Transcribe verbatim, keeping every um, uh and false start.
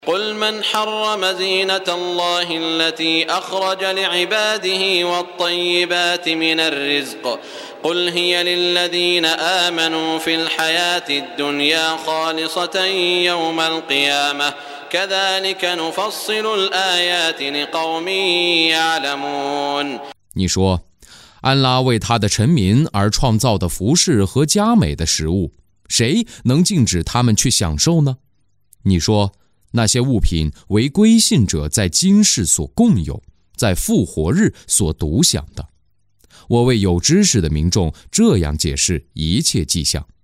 قل من حرم زينة الله التي أخرج لعباده والطيبات من الرزق قل هي للذين آمنوا في الحياة الدنيا خالصة يوم القيامة كذلك نفصل الآيات لقوم يعلمون。 你说，安拉为他的臣民而创造的服饰和佳美的食物，谁能禁止他们去享受呢？你说，那些物品为归信者在今世所共有，在复活日所独享的。我为有知识的民众这样解释一切迹象。